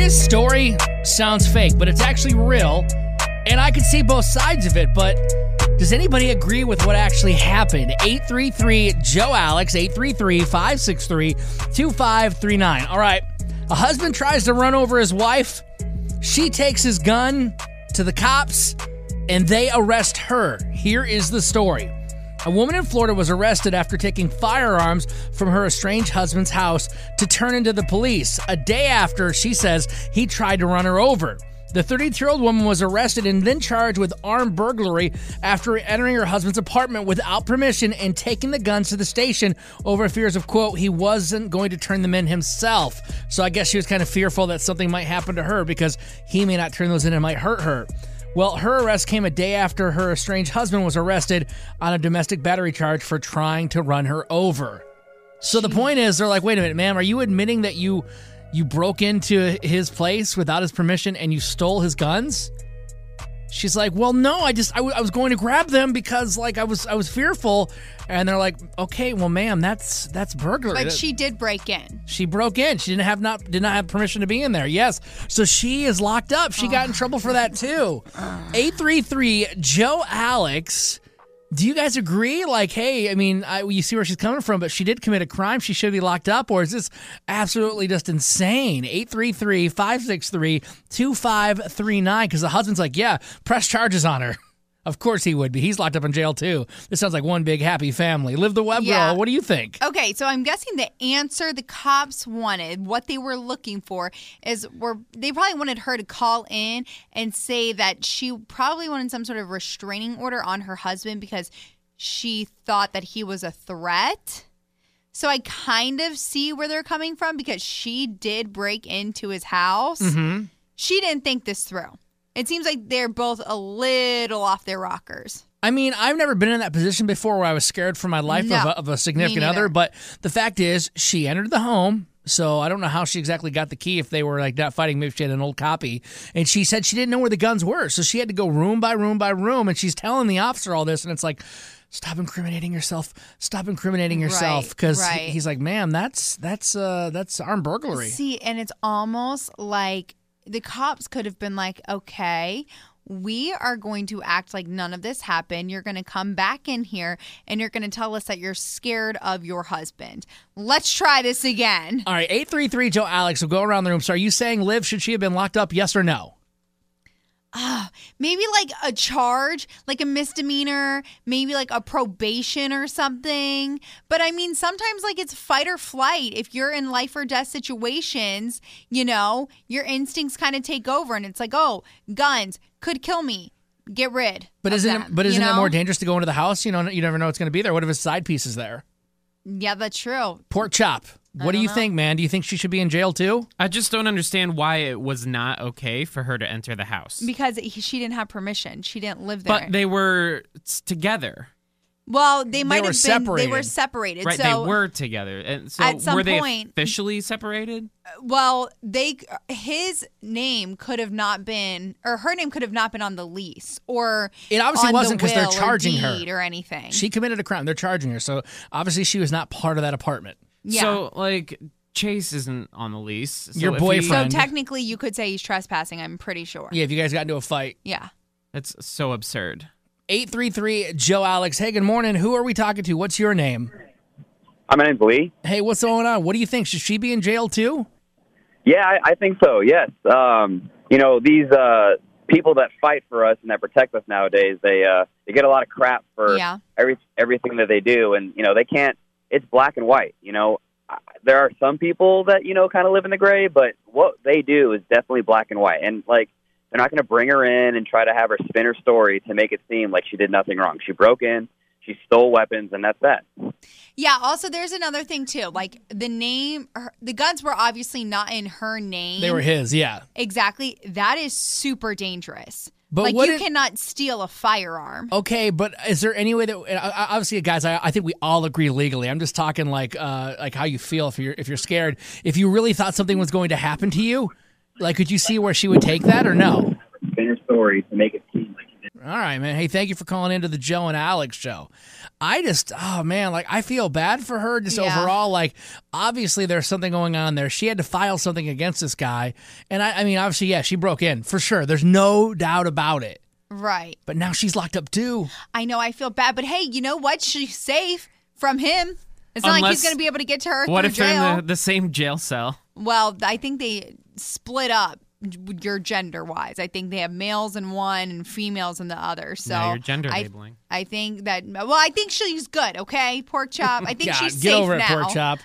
This story sounds fake, but it's actually real, and I can see both sides of it, but does anybody agree with what actually happened? 833-JOE-ALEX, 833-563-2539. All right, a husband tries to run over his wife. She takes his gun to the cops, and they arrest her. Here is the story. A woman in Florida was arrested after taking firearms from her estranged husband's house to turn into the police. A day after, she says, he tried to run her over. The 32-year-old woman was arrested and then charged with armed burglary after entering her husband's apartment without permission and taking the guns to the station over fears of, quote, he wasn't going to turn them in himself. So I guess she was kind of fearful that something might happen to her because he may not turn those in and might hurt her. Well, her arrest came a day after her estranged husband was arrested on a domestic battery charge for trying to run her over. So the point is, they're like, wait a minute, ma'am, are you admitting that you broke into his place without his permission and you stole his guns? She's like, well, no, I was going to grab them because like I was fearful. And they're like, okay, well, ma'am, that's burglary. But she did break in. She broke in. She did not have permission to be in there. Yes. So she is locked up. She got in trouble for that too. 833-JOE-ALEX. Do you guys agree? Like, hey, I mean, you see where she's coming from, but she did commit a crime. She should be locked up, or is this absolutely just insane? 833-563-2539, because the husband's like, yeah, press charges on her. Of course he would be. He's locked up in jail, too. This sounds like one big happy family. Live the web girl. What do you think? Okay, so I'm guessing the answer the cops wanted, what they were looking for, they probably wanted her to call in and say that she probably wanted some sort of restraining order on her husband because she thought that he was a threat. So I kind of see where they're coming from because she did break into his house. Mm-hmm. She didn't think this through. It seems like they're both a little off their rockers. I mean, I've never been in that position before where I was scared for my life of a significant other, but the fact is she entered the home, so I don't know how she exactly got the key if they were like not fighting. Maybe she had an old copy, and she said she didn't know where the guns were, so she had to go room by room by room, and she's telling the officer all this, and it's like, stop incriminating yourself, because he's like, ma'am, that's armed burglary. See, and it's almost like the cops could have been like, okay, we are going to act like none of this happened. You're going to come back in here and you're going to tell us that you're scared of your husband. Let's try this again. All right, 833-JOE-ALEX will go around the room. So are you saying, Liv, should she have been locked up? Yes or no? Maybe like a charge, like a misdemeanor, maybe like a probation or something. But I mean, sometimes like it's fight or flight. If you're in life or death situations, you know, your instincts kind of take over and it's like, oh, guns could kill me. Get rid. But isn't it more dangerous to go into the house? You know, you never know what's going to be there. What if his side piece is there? Yeah, that's true. Pork chop. What do you think, man? Do you think she should be in jail too? I just don't understand why it was not okay for her to enter the house. Because she didn't have permission. She didn't live there. But they were together. Well, they might have been separated. They were separated. Right, so they were together. And so at some were they point, officially separated? Well, his name could have not been, or her name could have not been on the lease, or it obviously wasn't because they're charging her or anything. She committed a crime. They're charging her, so obviously she was not part of that apartment. Yeah. So, like, Chase isn't on the lease. So your boyfriend. So technically, you could say he's trespassing. I'm pretty sure. Yeah, if you guys got into a fight. Yeah. That's so absurd. 833-JOE-ALEX. Hey, good morning. Who are we talking to? What's your name? My name's Lee. Hey, what's going on? What do you think? Should she be in jail too? Yeah, I think so, yes. You know, these people that fight for us and that protect us nowadays, they get a lot of crap for everything that they do. And, you know, they can't, it's black and white. You know, there are some people that, you know, kind of live in the gray, but what they do is definitely black and white. And, like, they're not going to bring her in and try to have her spin her story to make it seem like she did nothing wrong. She broke in, she stole weapons, and that's that. Yeah, also there's another thing, too. Like, the guns were obviously not in her name. They were his, yeah. Exactly. That is super dangerous. But like, you cannot steal a firearm. Okay, but is there any way that obviously, guys, I think we all agree legally. I'm just talking like how you feel if you're scared. If you really thought something was going to happen to you, like, could you see where she would take that or no? Spin her story to make it seem like she did. All right, man. Hey, thank you for calling into the Joe and Alex show. I feel bad for her just overall. Like, obviously there's something going on there. She had to file something against this guy. And I mean, obviously, yeah, she broke in for sure. There's no doubt about it. Right. But now she's locked up too. I know. I feel bad. But hey, you know what? She's safe from him. It's not like he's going to be able to get to her what through if jail. they're in the same jail cell? Well, I think they split up your gender-wise. I think they have males in one and females in the other. So yeah, you're gender labeling. I think that, I think she's good, okay? Pork chop. I think she's safe get over now. it, Pork chop.